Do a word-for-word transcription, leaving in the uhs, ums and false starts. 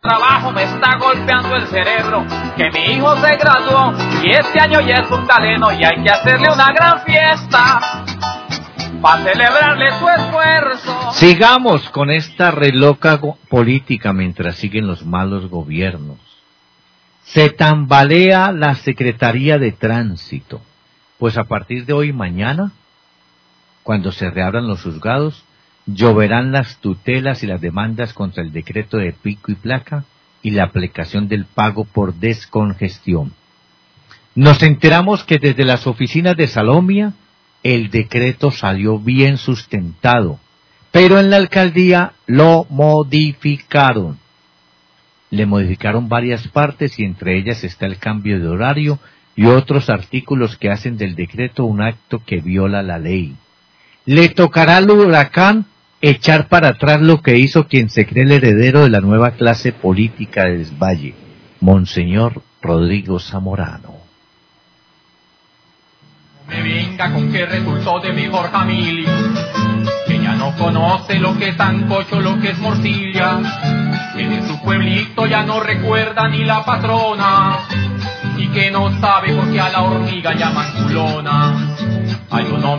Trabajo me está golpeando el cerebro, que mi hijo se graduó y este año ya es un galeno y hay que hacerle una gran fiesta para celebrarle su esfuerzo. Sigamos con esta reloca política mientras siguen los malos gobiernos. Se tambalea la Secretaría de Tránsito, pues a partir de hoy y mañana, cuando se reabran los juzgados, lloverán las tutelas y las demandas contra el decreto de pico y placa y la aplicación del pago por descongestión. Nos enteramos que desde las oficinas de Salomia el decreto salió bien sustentado, pero en la alcaldía lo modificaron. Le modificaron varias partes y entre ellas está el cambio de horario y otros artículos que hacen del decreto un acto que viola la ley. Le tocará al huracán echar para atrás lo que hizo quien se cree el heredero de la nueva clase política de Desvalle, Monseñor Rodrigo Zamorano. Me venga con que resultó de mi Jorge Emilio, que ya no conoce lo que es sancocho, lo que es morcilla, que de su pueblito ya no recuerda ni la patrona, y que no sabe por qué a la hormiga llaman culona. Hay un hombre